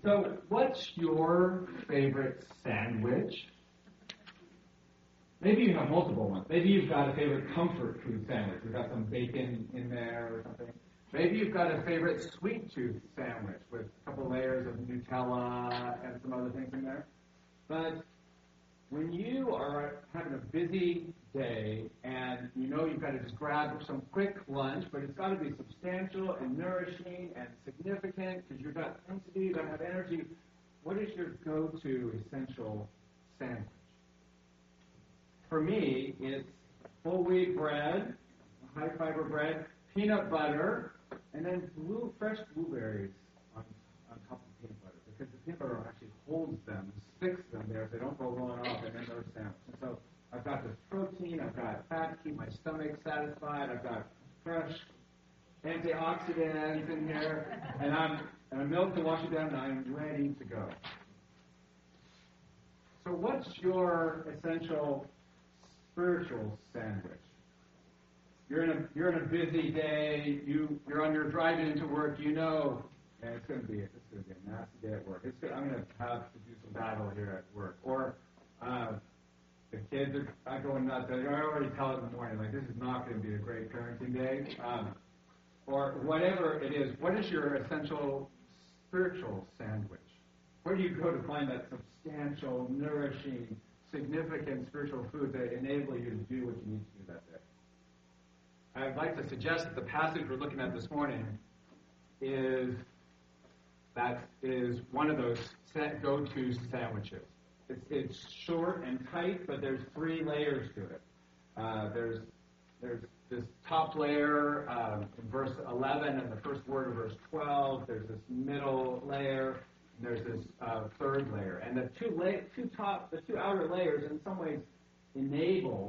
So, what's your favorite sandwich? Maybe you have multiple ones. Maybe you've got a favorite comfort food sandwich. We've got some bacon in there or something. Maybe you've got a favorite sweet tooth sandwich with a couple layers of Nutella and some other things in there. But when you are having a busy day and you know you've got to just grab some quick lunch, but it's got to be substantial and nourishing and significant because you've got things to do, you've got to have energy, what is your go-to essential sandwich? For me, it's whole wheat bread, high fiber bread, peanut butter, and then fresh blueberries on top of the peanut butter, because the peanut butter actually holds them, sticks them there, so they don't go rolling off, and then they're sandwiched. And so I've got this protein, I've got fat to keep my stomach satisfied, I've got fresh antioxidants in here, and milk to wash it down, and I'm ready to go. So what's your essential spiritual sandwich? You're in a busy day. You're on your driving into work. You know, and it's going to be a nasty day at work. I'm going to have to do some battle here at work. Or the kids are going nuts. I already tell it in the morning, like, this is not going to be a great parenting day. Or whatever it is. What is your essential spiritual sandwich? Where do you go to find that substantial, nourishing, significant spiritual food that enable you to do what you need to do that day? I'd like to suggest that the passage we're looking at this morning is one of those go-to sandwiches. It's short and tight, but there's three layers to it. There's this top layer in verse 11 and the first word of verse 12. There's this middle layer. And there's this third layer. And the two outer layers in some ways enable,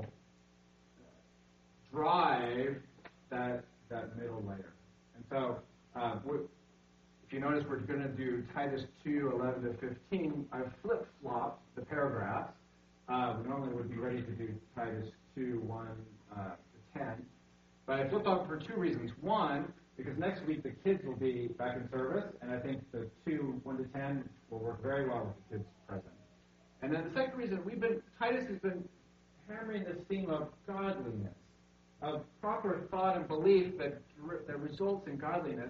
drive that middle layer. And so if you notice, we're going to do Titus 2, 11 to 15. I've flip-flopped the paragraphs. We normally would be ready to do Titus 2, 1 to 10. But I flipped-flopped for two reasons. One, because next week the kids will be back in service, and I think the 2, 1 to 10 will work very well with the kids present. And then the second reason, Titus has been hammering this theme of godliness, of proper thought and belief that results in godliness.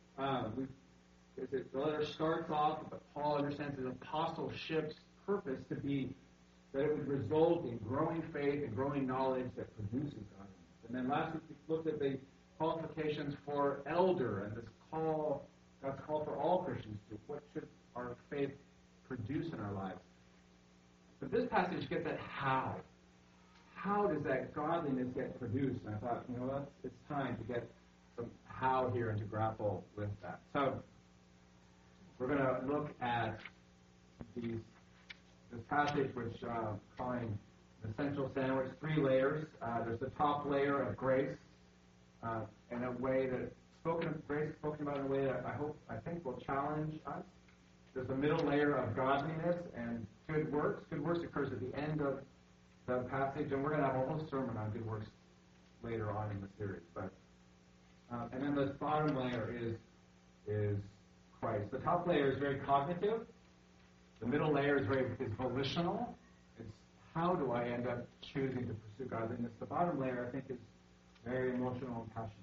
The letter starts off, but Paul understands his apostleship's purpose to be that it would result in growing faith and growing knowledge that produces godliness. And then last week we looked at the qualifications for elder and this call, God's call for all Christians to what should our faith produce in our lives. But this passage gets at how. How does that godliness get produced? And I thought, it's time to get some how here and to grapple with that. So we're going to look at this passage, which I'm calling the essential sandwich, three layers. There's the top layer of grace, in a way that spoken about in a way that I think will challenge us. There's the middle layer of godliness and good works. Good works occurs at the end of the passage, and we're going to have a whole sermon on good works later on in the series. But and then the bottom layer is Christ. The top layer is very cognitive. The middle layer is volitional. It's how do I end up choosing to pursue godliness? The bottom layer, I think, is very emotional and passionate.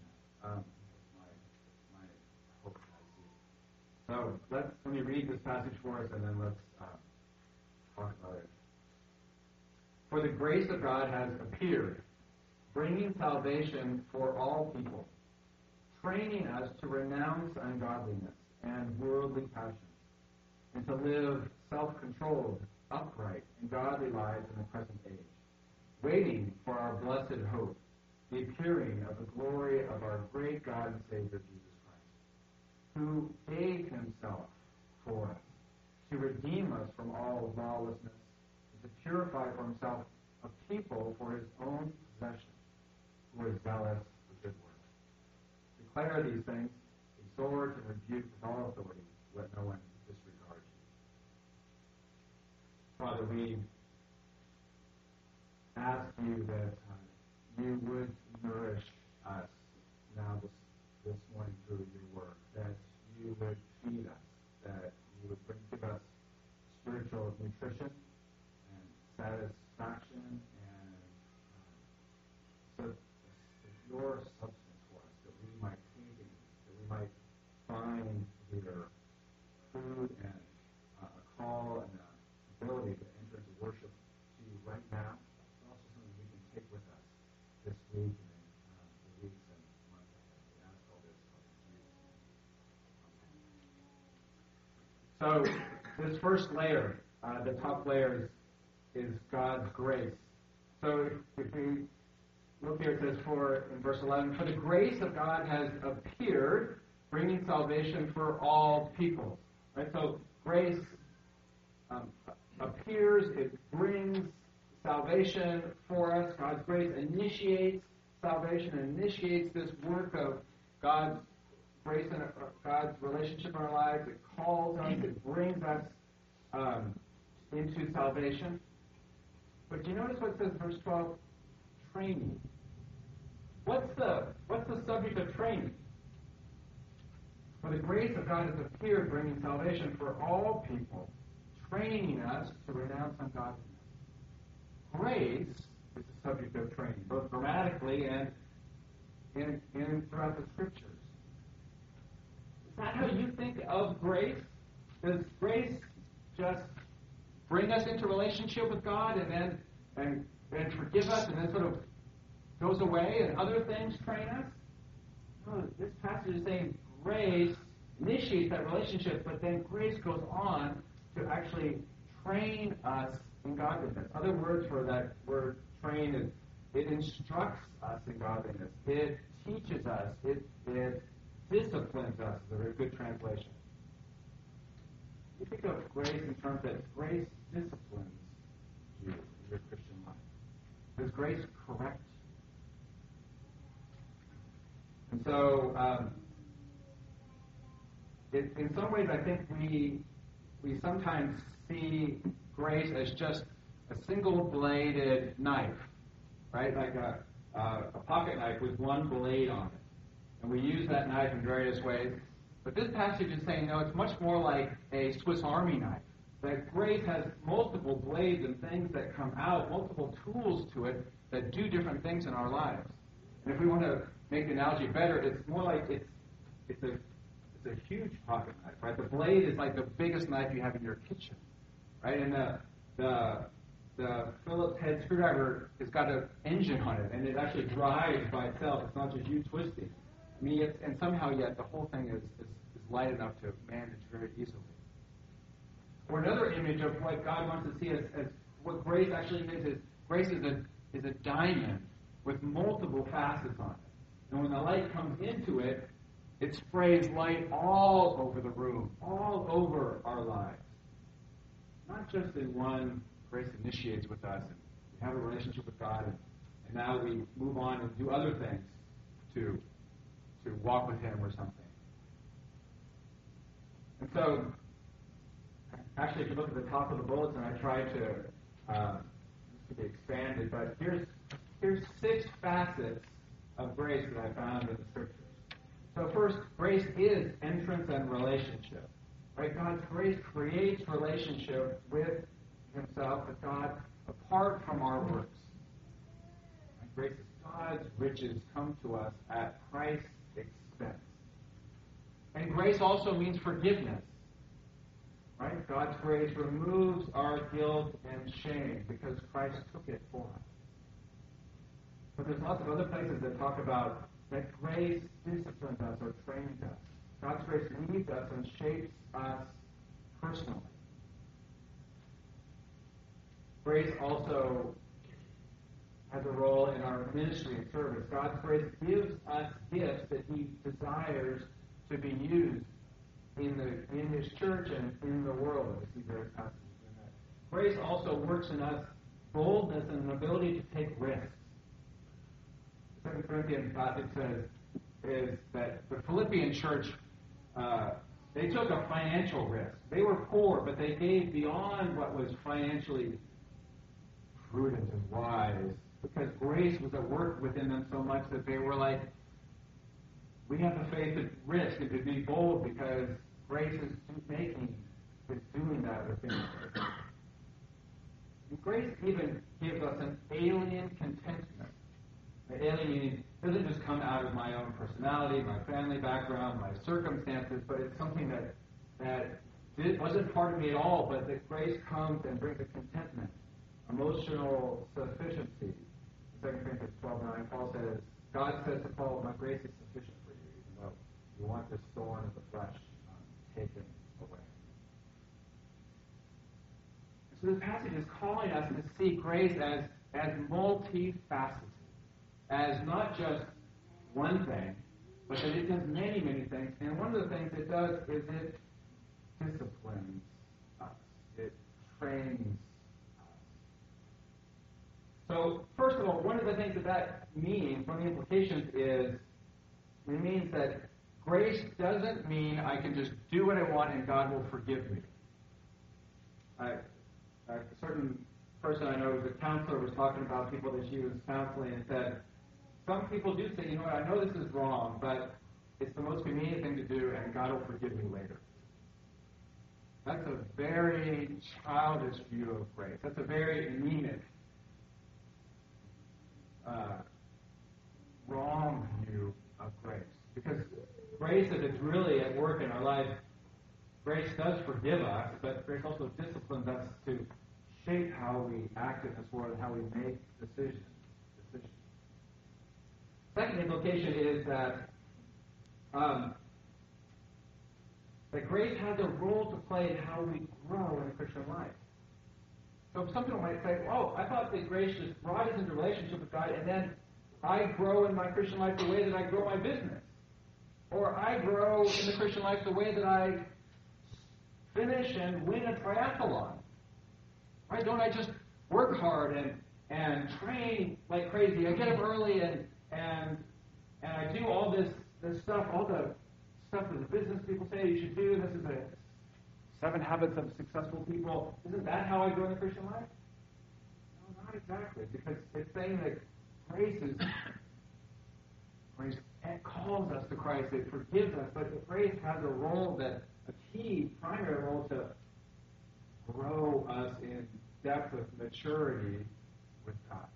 My hope I see. So let me read this passage for us, and then let's talk about it. For the grace of God has appeared, bringing salvation for all people, training us to renounce ungodliness and worldly passions, and to live self-controlled, upright, and godly lives in the present age, waiting for our blessed hope, the appearing of the glory of our great God and Savior, Jesus Christ, who gave himself for us to redeem us from all lawlessness and to purify for himself a people for his own possession, who are zealous for good works. Declare these things, exhort and rebuke with all authority, let no one disregard you. Father, we ask you that you would nourish us now this morning through your word, that you would feed us, that you would bring So this first layer, the top layer is God's grace. So if we look here, it says in verse 11, for the grace of God has appeared, bringing salvation for all people. Right? So grace appears, it brings salvation for us. God's grace initiates salvation, initiates this work of God's grace and God's relationship in our lives. It calls us, it brings us into salvation. But do you notice what it says in verse 12? Training. What's the subject of training? For the grace of God has appeared, bringing salvation for all people, training us to renounce ungodliness. Grace is the subject of training, both grammatically and throughout the Scriptures. Is that how you think of grace? Does grace just bring us into relationship with God and then forgive us and then sort of goes away and other things train us? No, this passage is saying grace initiates that relationship, but then grace goes on to actually train us in godliness. Other words for that word train is it instructs us in godliness. It teaches us. It disciplines us. Is a very good translation. You think of grace in terms that grace disciplines you in your Christian life. Does grace correct you? And so, in some ways, I think we sometimes see grace as just a single-bladed knife, right? Like a pocket knife with one blade on it. And we use that knife in various ways. But this passage is saying, no, it's much more like a Swiss Army knife. That grace has multiple blades and things that come out, multiple tools to it that do different things in our lives. And if we want to make the analogy better, it's more like it's a huge pocket knife, right? The blade is like the biggest knife you have in your kitchen, right? And the Phillips head screwdriver has got an engine on it, and it actually drives by itself. It's not just you twisting. I mean, and somehow yet the whole thing is light enough to manage very easily. Or another image of what God wants to see as what grace actually is grace is a diamond with multiple facets on it. And when the light comes into it, it sprays light all over the room, all over our lives. Not just in one, grace initiates with us, and we have a relationship with God, and now we move on and do other things to walk with Him or something. And so, actually, if you look at the top of the bulletin, I tried to be expanded, but here's 6 facets of grace that I found in the Scriptures. So first, grace is entrance and relationship. Right? God's grace creates relationship with Himself, with God, apart from our works. Right? Grace is God's riches come to us at Christ's expense. And grace also means forgiveness. Right? God's grace removes our guilt and shame because Christ took it for us. But there's lots of other places that talk about that grace disciplines us or trains us. God's grace leads us and shapes us personally. Grace also has a role in our ministry and service. God's grace gives us gifts that He desires to be used in His church and in the world. We see various passages in that. Grace also works in us boldness and an ability to take risks. 2 Corinthians 5, it says, is that the Philippian church, they took a financial risk. They were poor, but they gave beyond what was financially prudent and wise, because grace was at work within them so much that they were like, we have the faith to risk and to be bold because grace is doing that within us. And grace even gives us an alien contentment. The alien doesn't just come out of my own personality, my family background, my circumstances, but it's something that wasn't part of me at all, but that grace comes and brings a contentment, emotional sufficiency. 2 Corinthians 12:9, Paul says, God says to Paul, my grace is sufficient for you, even though you want this thorn of the flesh taken away. So this passage is calling us to see grace as multifaceted, as not just one thing, but that it does many, many things. And one of the things it does is it disciplines us. It trains us. So, first of all, one of the things that means, one of the implications is, it means that grace doesn't mean I can just do what I want and God will forgive me. A certain person I know who's a counselor was talking about people that she was counseling and said, some people do say, you know what, I know this is wrong, but it's the most convenient thing to do and God will forgive me later. That's a very childish view of grace. That's a very anemic, wrong view of grace. Because grace, if it's really at work in our life, grace does forgive us, but grace also disciplines us to shape how we act in this world and how we make decisions. Second implication is that that grace has a role to play in how we grow in the Christian life. So some people might say, oh, I thought that grace just brought us into relationship with God, and then I grow in my Christian life the way that I grow my business. Or I grow in the Christian life the way that I finish and win a triathlon. Right? Don't I just work hard and train like crazy? I get up early and I do all this stuff, all the stuff that the business people say you should do. This is the 7 habits of successful people. Isn't that how I grow in the Christian life? No, not exactly. Because it's saying that grace calls us to Christ. It forgives us, but grace has a key, primary role to grow us in depth of maturity with God.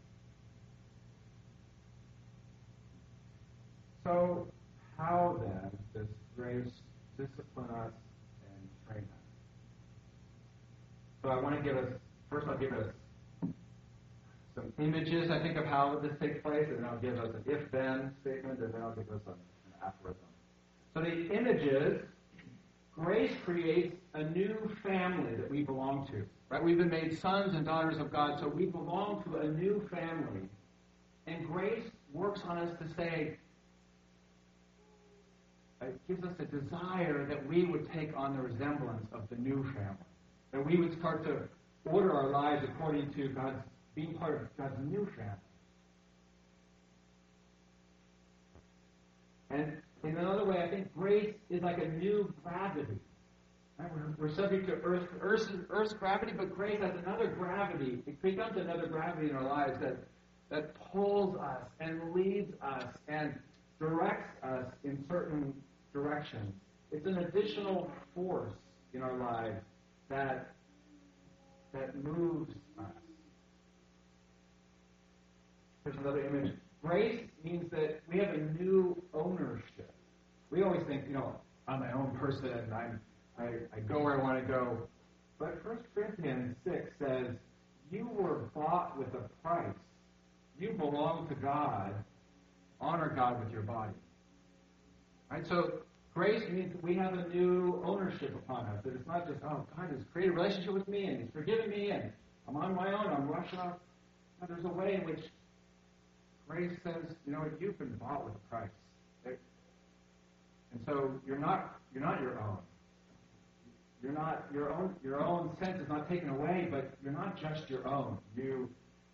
So, how then does grace discipline us and train us? So I want to I'll give us some images, I think, of how this takes place, and then I'll give us an if-then statement, and then I'll give us an aphorism. So the images, grace creates a new family that we belong to. Right? We've been made sons and daughters of God, so we belong to a new family. And grace works on us to say, it gives us a desire that we would take on the resemblance of the new family. That we would start to order our lives according to being part of God's new family. And in another way, I think grace is like a new gravity. Right? We're subject to Earth's gravity, but grace has another gravity. It becomes another gravity in our lives that pulls us and leads us and directs us in certain directions. It's an additional force in our lives that moves us. Here's another image. Grace means that we have a new ownership. We always think, I'm my own person, and I go where I want to go. But 1 Corinthians 6 says, you were bought with a price. You belong to God. Honor God with your body. Right? So grace means we have a new ownership upon us. That it's not just, God has created a relationship with me, and He's forgiven me, and I'm on my own, I'm rushing off. No, there's a way in which grace says, you've been bought with a price. And so you're not your own. You're not your own sense is not taken away, but you're not just your own. You've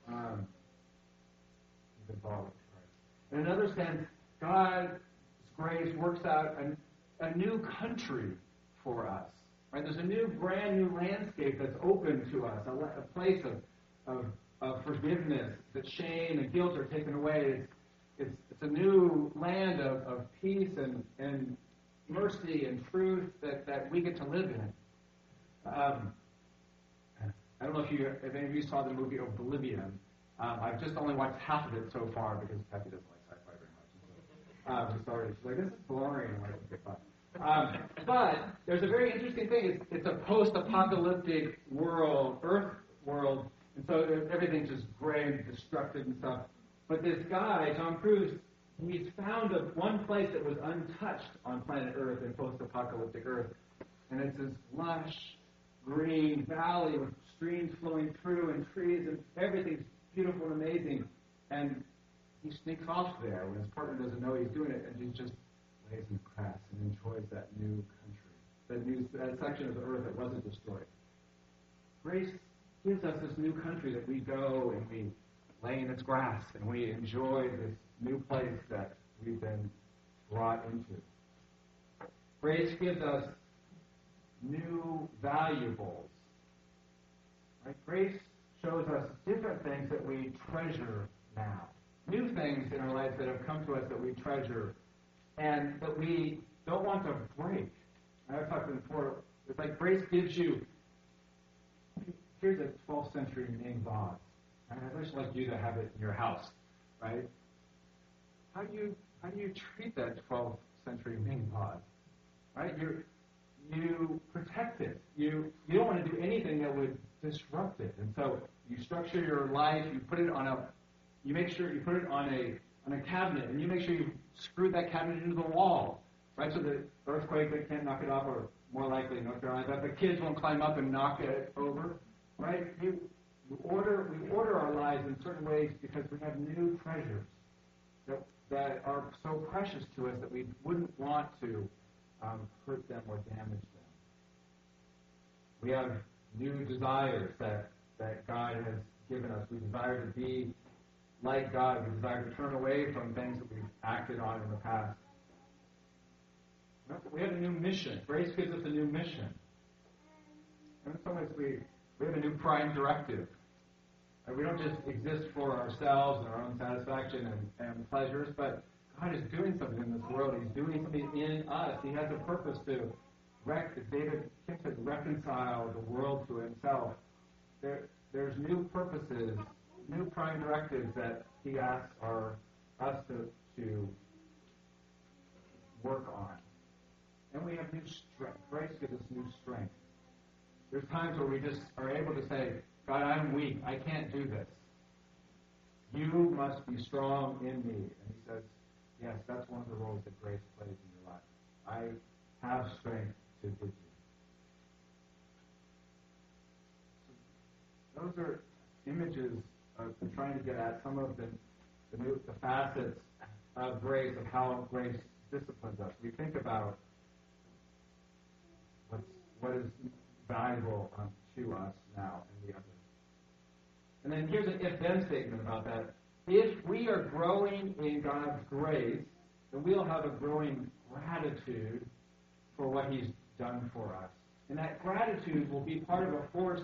been bought with Christ. In another sense, God's grace works out a new country for us. Right? There's a brand new landscape that's open to us, a place of forgiveness, that shame and guilt are taken away. It's a new land of peace and mercy and truth that we get to live in. I don't know if any of you saw the movie Oblivion. I've just only watched half of it so far because Kathy doesn't like sci-fi very much. She's like, this is boring. I'm like, okay, fine. But there's a very interesting thing. It's a post-apocalyptic world, Earth world, and so everything's just gray and destructive and stuff. But this guy, Tom Cruise, he's found one place that was untouched on planet Earth in post-apocalyptic Earth, and it's this lush green valley with streams flowing through and trees and everything's beautiful and amazing. And he sneaks off there when his partner doesn't know he's doing it, and he just lays in grass and enjoys that new country, that section of the earth that wasn't destroyed. Grace gives us this new country that we go and we lay in its grass and we enjoy this new place that we've been brought into. Grace gives us new valuables. Right? Grace shows us different things that we treasure now. New things in our lives that have come to us that we treasure and that we don't want to break. I've talked before, it's like grace gives you, here's a 12th century Ming vase. I'd just like you to have it in your house, right? How do you treat that 12th century Ming vase? Right? You protect it. You don't want to do anything that would disrupt it. And so you structure your life, you make sure you put it on a cabinet, and you make sure you screw that cabinet into the wall. Right? So the earthquake, they can't knock it off, or more likely North Carolina, that the kids won't climb up and knock it over. Right? We order our lives in certain ways because we have new treasures that are so precious to us that we wouldn't want to hurt them or damage them. We have new desires that God has given us. We desire to be like God. We desire to turn away from things that we've acted on in the past. We have a new mission. Grace gives us a new mission. And in some ways, we have a new prime directive. We don't just exist for ourselves and our own satisfaction and pleasures, but God is doing something in this world. He's doing something in us. He has a purpose to, as David Kim said, reconcile the world to himself. There's new purposes, new prime directives that he asks us to work on. And we have new strength. Grace gives us new strength. There's times where we just are able to say, God, I'm weak. I can't do this. You must be strong in me. And he says, yes, that's one of the roles that grace plays in your life. I have strength to give you. So those are images of trying to get at some of the facets of grace, of how grace disciplines us. We think about what is valuable to us now and the others. And then here's an if-then statement about that. If we are growing in God's grace, then we'll have a growing gratitude for what he's done for us. And that gratitude will be part of a force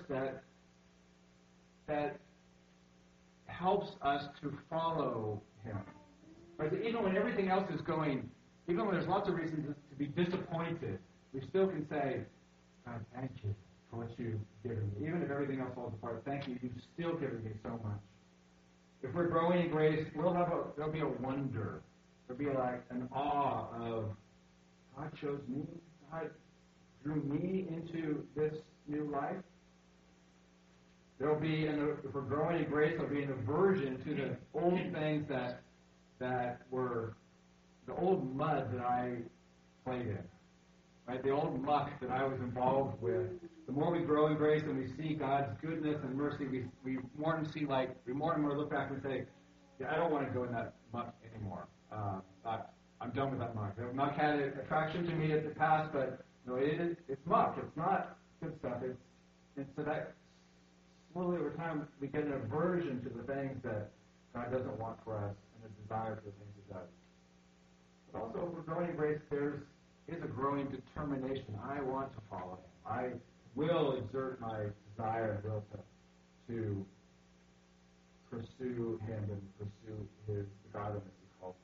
that helps us to follow him. Right? So even when everything else is going, even when there's lots of reasons to be disappointed, we still can say, God, thank you for what you've given me. Even if everything else falls apart, thank you. You've still given me so much. If we're growing in grace, there'll be a wonder. There'll be like an awe of God chose me. God drew me into this new life. There'll be, if we're growing in grace, there'll be an aversion to the old things that were the old mud that I played in. Right, the old muck that I was involved with. The more we grow in grace and we see God's goodness and mercy, we more and more look back and say, yeah, I don't want to go in that muck anymore. I'm done with that muck. The muck had an attraction to me at the past, but it's muck. It's not good stuff. And so that slowly over time we get an aversion to the things that God doesn't want for us and a desire for the things He does. But also, if we're growing in grace, there is a growing determination. I want to follow Him. I will exert my desire and will to pursue Him and pursue the godliness He calls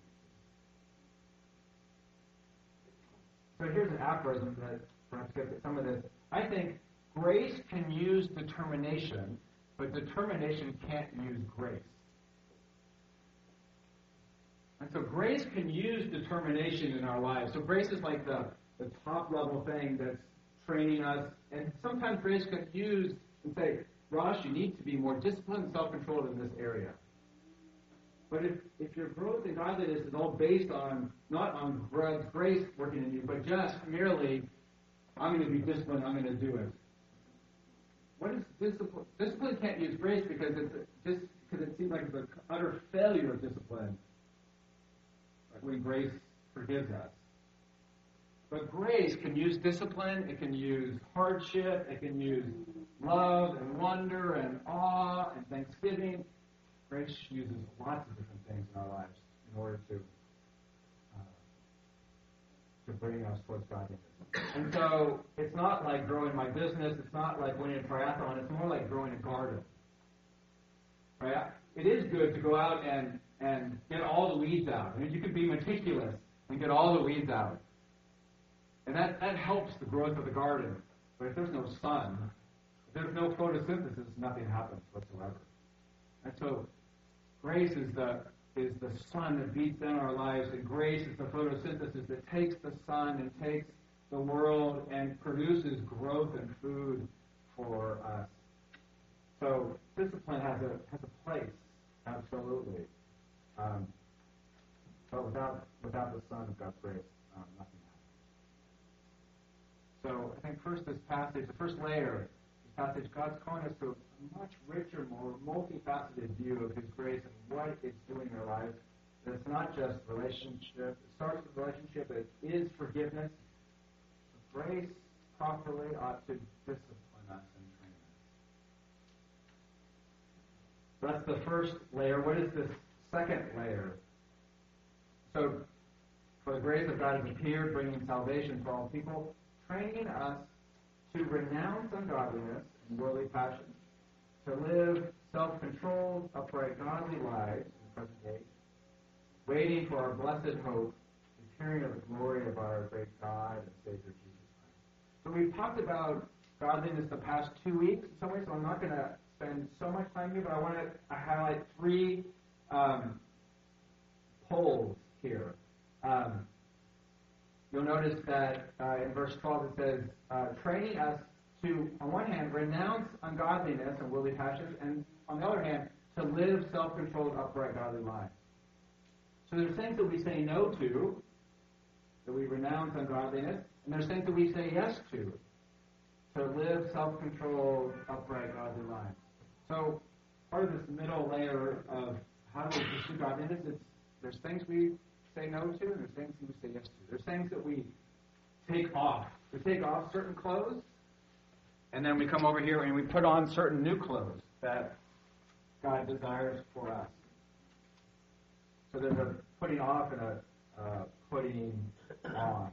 me to. So here's an aphorism that perhaps gets at some of this. I think grace can use determination, but determination can't use grace. And so grace can use determination in our lives. So grace is like the top level thing that's training us. And sometimes grace can use and say, Rosh, you need to be more disciplined and self-controlled in this area. But if your growth in godliness is all based on, not on God's grace working in you, but just merely, I'm going to be disciplined, I'm going to do it, what is discipline? Discipline can't use grace because it seems like it's an utter failure of discipline, like when grace forgives us. But grace can use discipline, it can use hardship, it can use love and wonder and awe and thanksgiving. Grace uses lots of different things in our lives in order to bring us towards godliness. And so it's not like growing my business, it's not like winning a triathlon, it's more like growing a garden. Right? It is good to go out and get all the weeds out. I mean, you can be meticulous and get all the weeds out. And that helps the growth of the garden. But if there's no sun, if there's no photosynthesis, nothing happens whatsoever. And so grace is the sun that beats down our lives, and grace is the photosynthesis that takes the sun and takes the world and produces growth and food for us. So discipline has a place, absolutely. But without the sun of God's grace, nothing happens. So I think first this passage, the first layer, this passage, God's calling us to a much richer, more multifaceted view of His grace and what it's doing in our lives. That it's not just relationship. It starts with relationship, but it is forgiveness. Grace properly ought to discipline us and train us. That's the first layer. What is this second layer? So, for the grace of God has appeared, bringing salvation for all people, training us to renounce ungodliness and worldly passions, to live self-controlled, upright, godly lives in the present age, waiting for our blessed hope, the appearing of the glory of our great God and Savior Jesus Christ. So we've talked about godliness the past 2 weeks in some ways, so I'm not going to spend so much time here, but I want to highlight three poles here. You'll notice that in verse 12 it says, training us to, on one hand, renounce ungodliness and worldly passions, and on the other hand, to live self-controlled, upright, godly lives. So there's things that we say no to, that we renounce ungodliness, and there's things that we say yes to live self-controlled, upright, godly lives. So part of this middle layer of how do we pursue godliness, there's things we say no to, and there's things we say yes to. There's things that we take off. We take off certain clothes, and then we come over here and we put on certain new clothes that God desires for us. So there's a putting off and a putting on.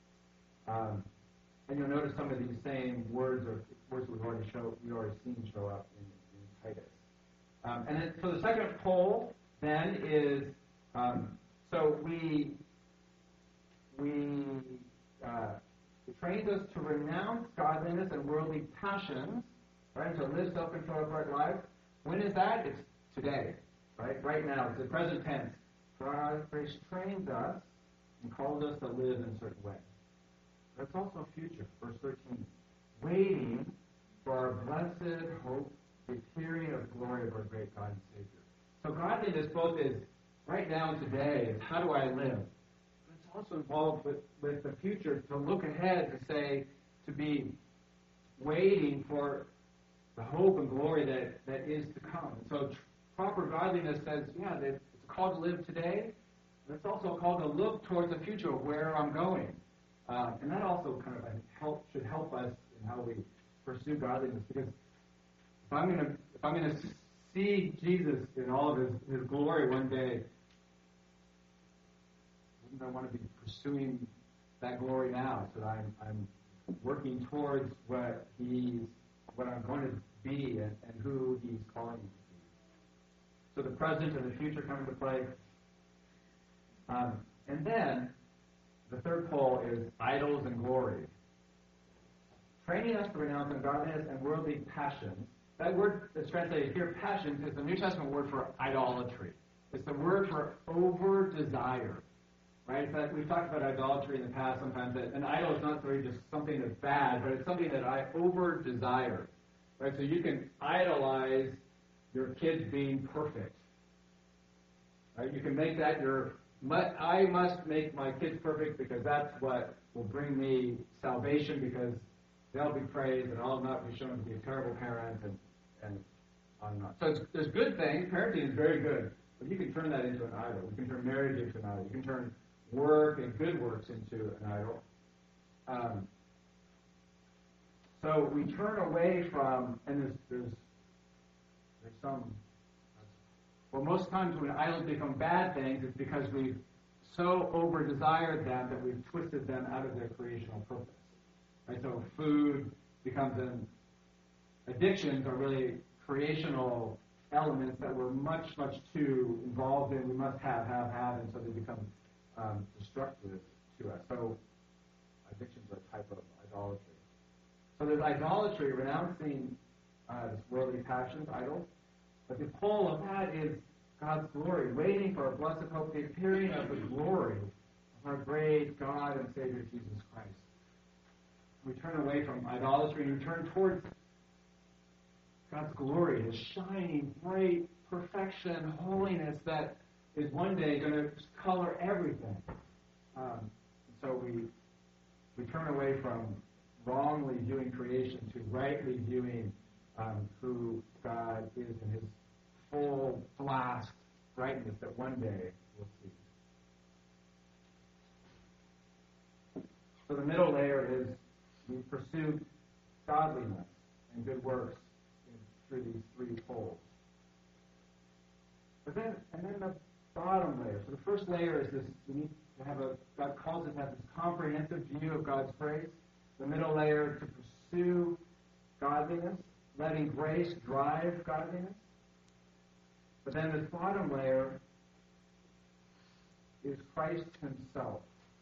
And you'll notice some of these same words or words we've already seen show up in Titus. And then, so the second pole then is it trains us to renounce godliness and worldly passions, right? To live self-controlled, upright lives. When is that? It's today, right? Right now. It's the present tense. God's grace trains us and calls us to live in a certain way. That's also future. Verse 13. Waiting for our blessed hope, the appearing of glory of our great God and Savior. So godliness both is right now and today is how do I live? But it's also involved with the future, to look ahead, to say, to be waiting for the hope and glory that is to come. And so proper godliness says, yeah, it's called to live today, but it's also called to look towards the future of where I'm going. And that also kind of should help us in how we pursue godliness, because if I'm going to see Jesus in all of his glory one day, wouldn't I want to be pursuing that glory now, so that I'm working towards what I'm going to be and who He's calling me to be. So the present and the future come into play. And then the third pole is idols and glory. Training us to renounce ungodliness and worldly passions. That word that's translated here, passions, is the New Testament word for idolatry. It's the word for over-desire. Right? But we've talked about idolatry in the past sometimes. That an idol is not necessarily just something that's bad, but it's something that I over-desire. Right? So you can idolize your kids being perfect. Right? You can make that I must make my kids perfect because that's what will bring me salvation, because they'll be praised, and I'll not be shown to be a terrible parent, and on and on. So there's good things. Parenting is very good, but you can turn that into an idol. You can turn marriage into an idol. You can turn work and good works into an idol. So we turn away from, and there's some. Well, most times when idols become bad things, it's because we've so over-desired them that we've twisted them out of their creational purpose. Right? So food becomes addictions are really creational elements that we're much too involved in. We must have, and so they become destructive to us. So addictions are a type of idolatry. So there's idolatry, renouncing this worldly passions, idols. But the pole of that is God's glory, waiting for our blessed hope, the appearing of the glory of our great God and Savior Jesus Christ. We turn away from idolatry and we turn towards God's glory, His shining, bright perfection, holiness that is one day going to color everything. So we turn away from wrongly viewing creation to rightly viewing who God is in His full blast brightness that one day we'll see. So the middle layer is we pursue godliness and good works through these three poles. And then the bottom layer. So the first layer is this: we need to have God calls us to have this comprehensive view of God's grace. The middle layer, to pursue godliness, letting grace drive godliness. But then this bottom layer is Christ Himself.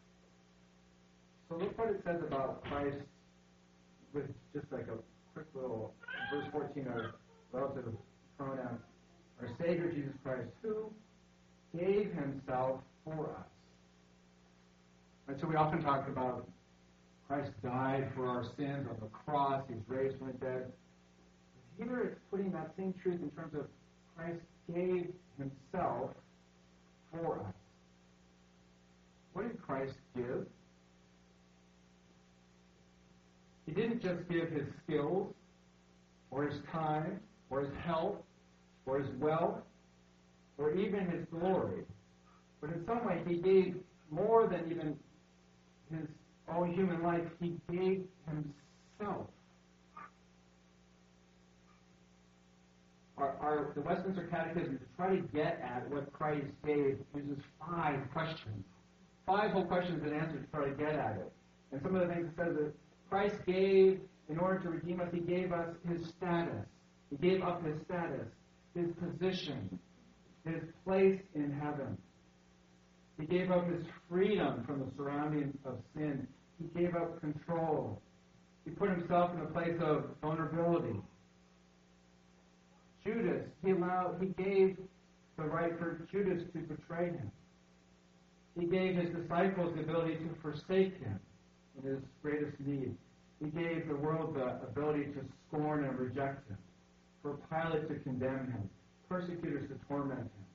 So look what it says about Christ with just like a quick little, verse 14, our relative pronoun, our Savior Jesus Christ, who gave Himself for us. And so we often talk about Christ died for our sins on the cross, He was raised from the dead. Here it's putting that same truth in terms of Christ gave Himself for us. What did Christ give? He didn't just give His skills, or His time, or His health, or His wealth, or even His glory. But in some way, He gave more than even His own human life. He gave Himself. The Westminster Catechism, to try to get at what Christ gave, uses 5 questions. 5 whole questions and answers to try to get at it. And some of the things it says that Christ gave, in order to redeem us, He gave us His status. He gave up His status, His position, His place in heaven. He gave up His freedom from the surroundings of sin. He gave up control. He put Himself in a place of vulnerability. Judas, He gave the right for Judas to betray Him. He gave His disciples the ability to forsake Him in His greatest need. He gave the world the ability to scorn and reject Him, for Pilate to condemn Him, persecutors to torment Him.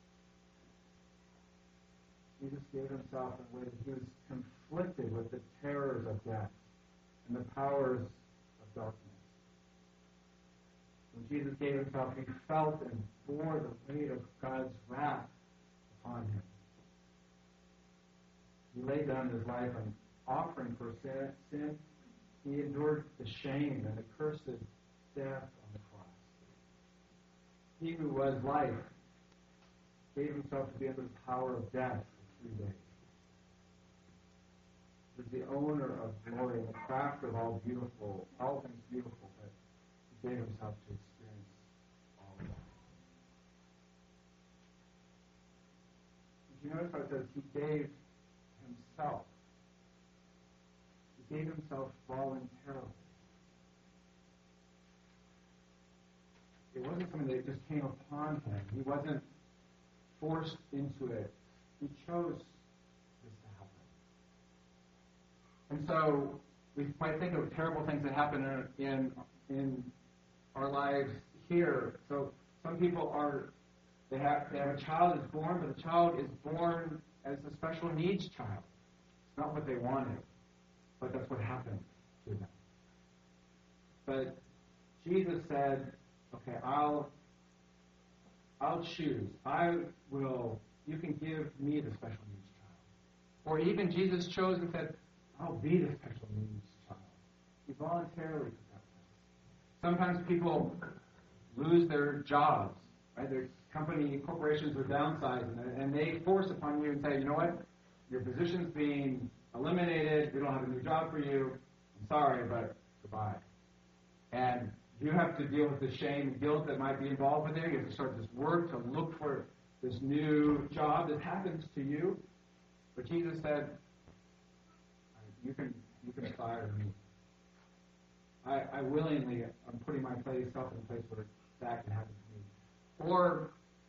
Jesus gave Himself in a way that He was conflicted with the terrors of death and the powers of darkness. When Jesus gave Himself, He felt and bore the weight of God's wrath upon Him. He laid down His life an offering for sin. He endured the shame and the cursed death on the cross. He who was life gave Himself to be under the power of death for 3 days. He was the owner of glory and the craft of all things beautiful, that He gave Himself to experience all of that. Did you notice how it says He gave Himself? He gave Himself voluntarily. It wasn't something that just came upon Him. He wasn't forced into it. He chose this to happen. And so we might think of terrible things that happen in our lives here. So some people they have a child is born, but the child is born as a special needs child. It's not what they wanted, but that's what happened to them. But Jesus said, okay, I'll choose. You can give me the special needs child. Or even Jesus chose and said, I'll be the special needs child. He voluntarily took that place. Sometimes people lose their jobs, right? Their corporations are downsizing, and they force upon you and say, you know what? Your position's being eliminated. We don't have a new job for you. I'm sorry, but goodbye. And you have to deal with the shame and guilt that might be involved with it. You have to start this work to look for this new job that happens to you. But Jesus said, you can fire me. I willingly am putting myself in a place where that can happen to me. Or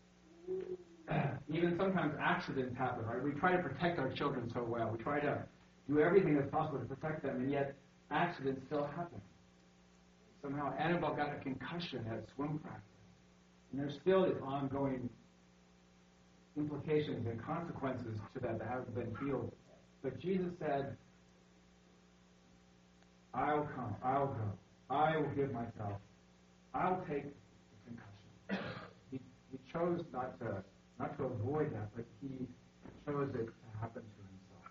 even sometimes accidents happen, right? We try to protect our children so well. We try to do everything that's possible to protect them, and yet accidents still happen. Somehow Annabelle got a concussion at swim practice. And there's still these ongoing implications and consequences to that haven't been healed. But Jesus said, I'll come, I'll go, I will give myself, I'll take the concussion. He chose not to avoid that, but he chose it to happen to himself.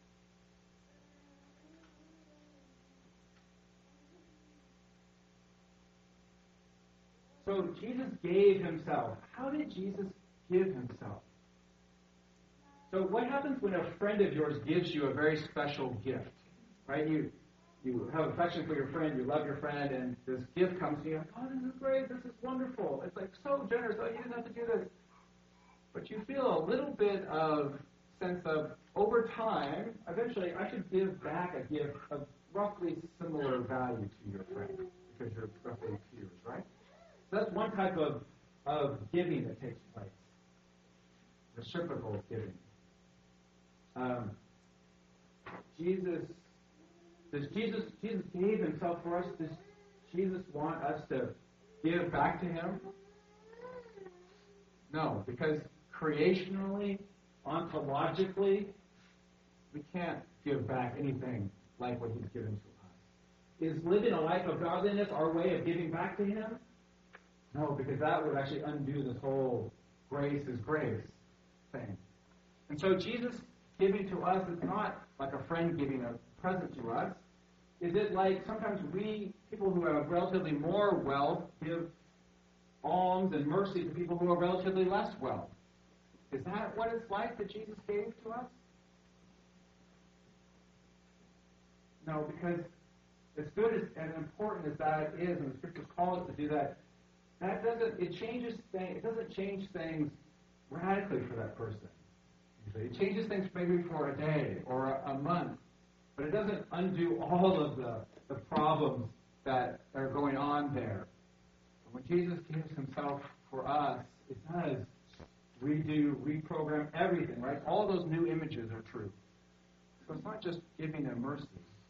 So Jesus gave himself. How did Jesus give himself? So what happens when a friend of yours gives you a very special gift? Right? You have affection for your friend, you love your friend, and this gift comes to you, like, oh, this is great, this is wonderful. It's like so generous, oh, you didn't have to do this. But you feel a little bit of sense of, over time, eventually I should give back a gift of roughly similar value to your friend, because you're roughly peers, right? So that's one type of giving that takes place. Reciprocal giving. Jesus gave himself for us. Does Jesus want us to give back to him? No, because creationally, ontologically, we can't give back anything like what he's given to us. Is living a life of godliness our way of giving back to him? No, because that would actually undo this whole grace is grace thing. And so Jesus giving to us is not like a friend giving a present to us. Is it like sometimes we, people who have relatively more wealth, give alms and mercy to people who have relatively less wealth? Is that what it's like that Jesus gave to us? No, because as good as and important as that is, and the Scriptures call us to do that, it doesn't change things radically for that person. It changes things maybe for a day or a month, but it doesn't undo all of the problems that are going on there. When Jesus gives himself for us, it does reprogram everything, right? All those new images are true. So it's not just giving a mercy.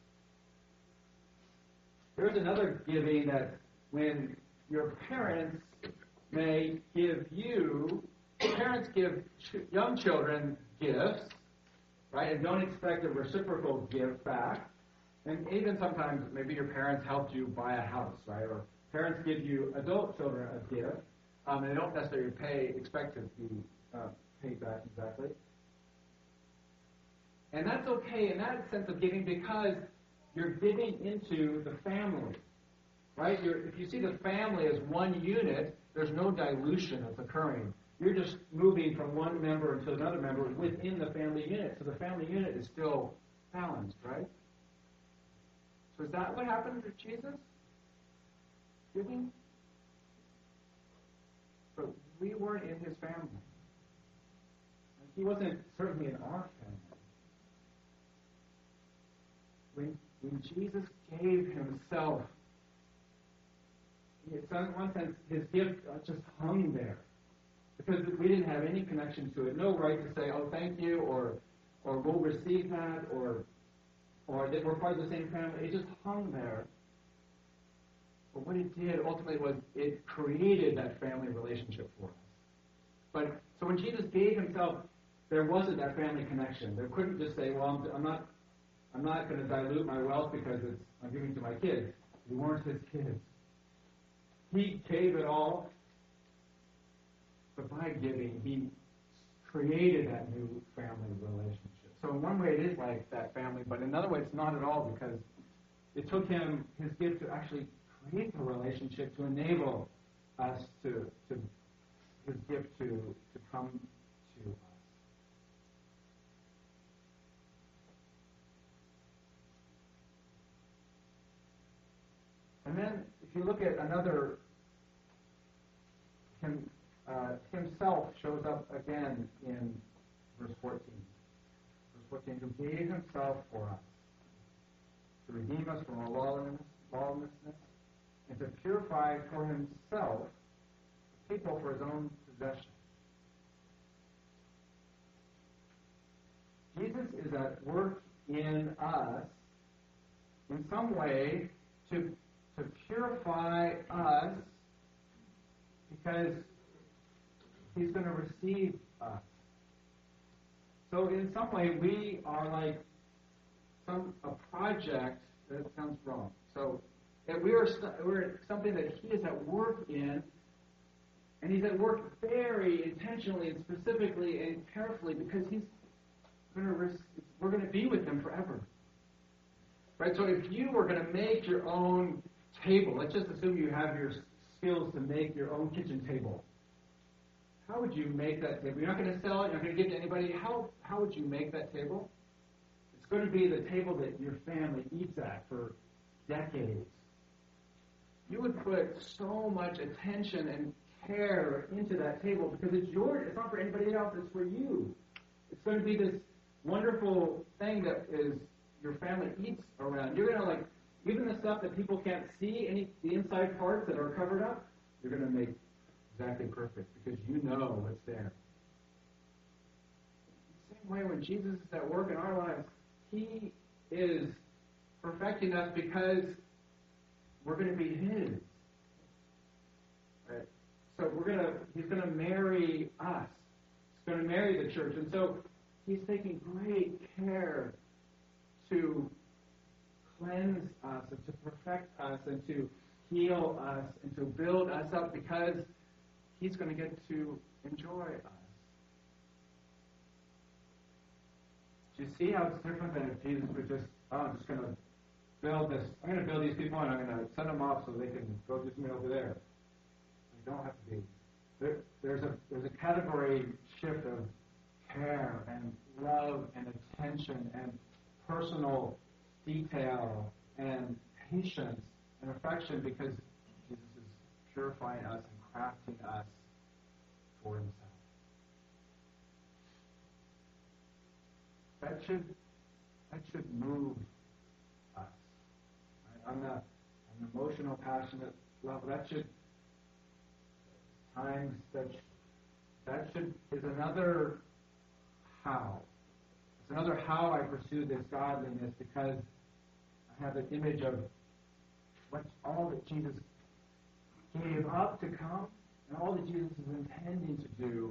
There's another giving that when your parents may give you, parents give young children gifts, right, and don't expect a reciprocal gift back. And even sometimes maybe your parents helped you buy a house, right, or parents give you adult children a gift, and they don't necessarily expect to be paid back exactly. And that's okay in that sense of giving because you're giving into the family, right? If you see the family as one unit, there's no dilution that's occurring. You're just moving from one member to another member within the family unit. So the family unit is still balanced, right? So is that what happened to Jesus? Giving? But we weren't in his family. He wasn't certainly in our family. When Jesus gave himself, in one sense, his gift just hung there. Because we didn't have any connection to it. No right to say, oh, thank you, or we'll receive that, or that we're part of the same family. It just hung there. But what it did ultimately was it created that family relationship for us. But so when Jesus gave himself, there wasn't that family connection. There couldn't just say, well, I'm not going to dilute my wealth because I'm giving to my kids. We weren't his kids. He gave it all, but by giving, he created that new family relationship. So in one way it is like that family, but in another way it's not at all, because it took him his gift to actually create the relationship to enable us to his gift to come to us. And then if you look at another, himself shows up again in verse 14. Verse 14, who gave himself for us to redeem us from our lawlessness and to purify for himself people for his own possession. Jesus is at work in us in some way to purify us, because he's going to receive us. So in some way we are like a project. That sounds wrong. So we're something that he is at work in, and he's at work very intentionally and specifically and carefully, because he's going to we're going to be with him forever. Right? So if you were going to make your own table, let's just assume you have your skills to make your own kitchen table. How would you make that table? You're not going to sell it, you're not going to give it to anybody. How would you make that table? It's going to be the table that your family eats at for decades. You would put so much attention and care into that table, because it's yours. It's not for anybody else. It's for you. It's going to be this wonderful thing that is your family eats around. You're going to even the stuff that people can't see, the inside parts that are covered up, you're going to make exactly perfect, because you know what's there. The same way when Jesus is at work in our lives, he is perfecting us because we're going to be his. Right? So he's going to marry us. He's going to marry the church. And so he's taking great care to cleanse us and to perfect us and to heal us and to build us up, because he's going to get to enjoy us. Do you see how it's different than if Jesus was just, I'm just going to build this. I'm going to build these people and I'm going to send them off so they can go do something over there. They don't have to be. There's a category shift of care and love and attention and personal detail and patience and affection, because Jesus is purifying us and crafting us for himself. That should move us. Right? On an emotional, passionate level, that should is another how. It's another how I pursue this godliness, because I have an image of what's all that Jesus gave up to come and all that Jesus is intending to do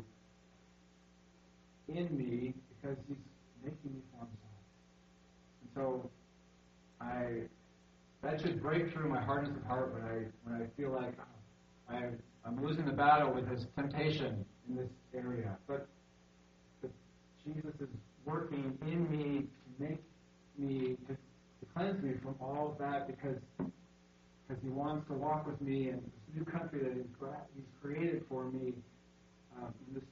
in me, because he's making me for himself. And so that should break through my hardness of heart when I feel like I'm losing the battle with this temptation in this area. But Jesus is working in me to make me, to cleanse me from all of that, because he wants to walk with me in this new country that he's created for me in this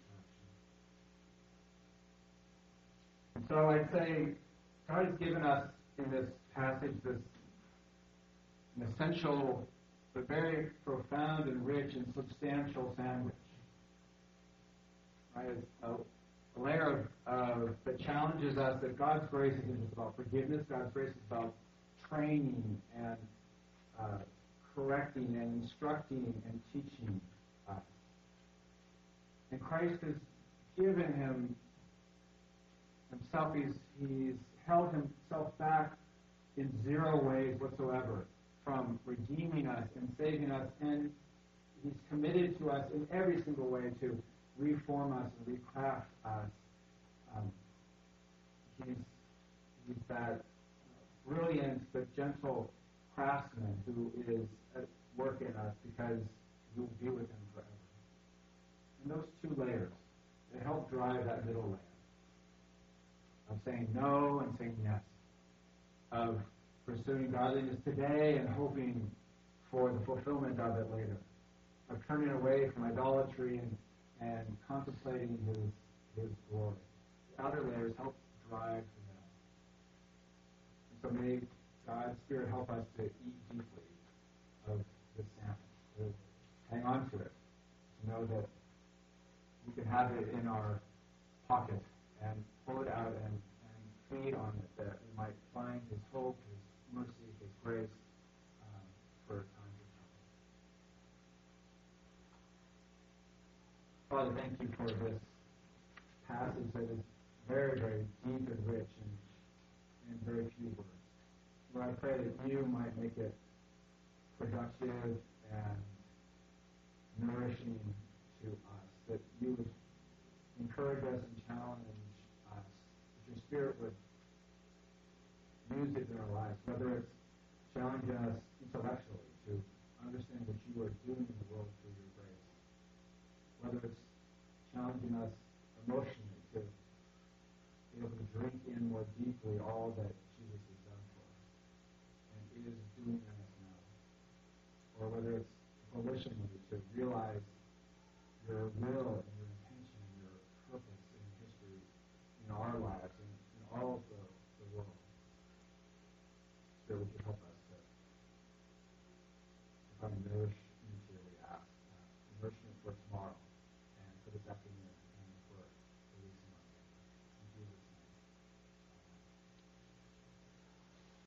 direction. And so I'd say God has given us in this passage an essential but very profound and rich and substantial sandwich. Right? A layer that challenges us that God's grace is about forgiveness. God's grace is about training and correcting and instructing and teaching us. And Christ has given himself. He's held himself back in zero ways whatsoever from redeeming us and saving us, and he's committed to us in every single way to reform us and recraft us. He's that brilliant but gentle craftsman who is at work in us because we'll be with him forever. And those two layers, they help drive that middle layer of saying no and saying yes, of pursuing godliness today and hoping for the fulfillment of it later, of turning away from idolatry and contemplating his glory. The outer layers help drive the middle. And so may God's Spirit help us to eat deeply of this salmon, to hang on to it, to know that we can have it in our pocket and pull it out and feed on it, that we might find his hope, his mercy, his grace for time to come. Father, thank you for this passage that is very, very deep and rich in very few words. Lord, I pray that you might make it productive and nourishing to us, that you would encourage us and challenge us, that your Spirit would use it in our lives, whether it's challenging us intellectually to understand what you are doing in the world through your grace, whether it's challenging us emotionally to be able to drink in more deeply all that Jesus has done for us and is doing in us now, or whether it's volitionally to realize your will and your intention and your purpose in history, in our lives, and in all of the world. So would you help us to find nourishment here, we ask, nourishment for tomorrow and for this afternoon.